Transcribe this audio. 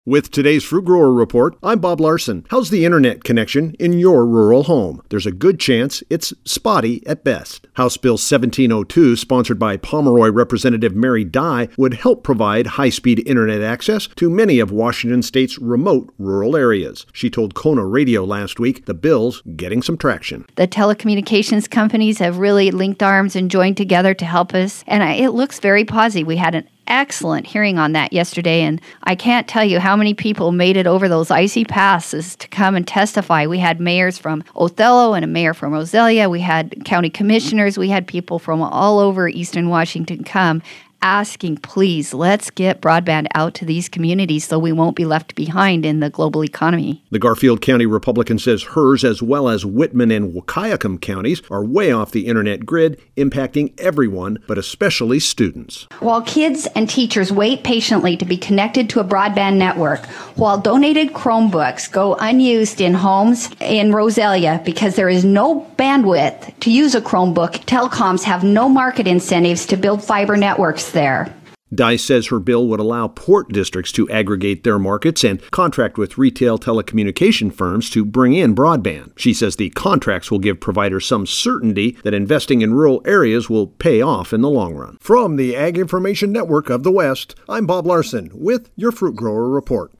With today's Fruit Grower Report, I'm Bob Larson. How's the internet connection in your rural home? There's a good chance it's spotty at best. House Bill 1702, sponsored by Pomeroy Representative Mary Dye, would help provide high-speed internet access to many of Washington state's remote rural areas. She told Kona Radio last week the bill's getting some traction. The telecommunications companies have really linked arms and joined together to help us, and it looks very positive. We had an excellent hearing on that yesterday, and I can't tell you how many people made it over those icy passes to come and testify. We had mayors from Othello and a mayor from Roselia. We had county commissioners. We had people from all over Eastern Washington come asking, please, let's get broadband out to these communities so we won't be left behind in the global economy. The Garfield County Republican says hers, as well as Whitman and Wahkiakum counties, are way off the internet grid, impacting everyone, but especially students. While kids and teachers wait patiently to be connected to a broadband network, while donated Chromebooks go unused in homes in Roselia because there is no bandwidth to use a Chromebook, telecoms have no market incentives to build fiber networks there. Dye says her bill would allow port districts to aggregate their markets and contract with retail telecommunication firms to bring in broadband. She says the contracts will give providers some certainty that investing in rural areas will pay off in the long run. From the Ag Information Network of the West, I'm Bob Larson with your Fruit Grower Report.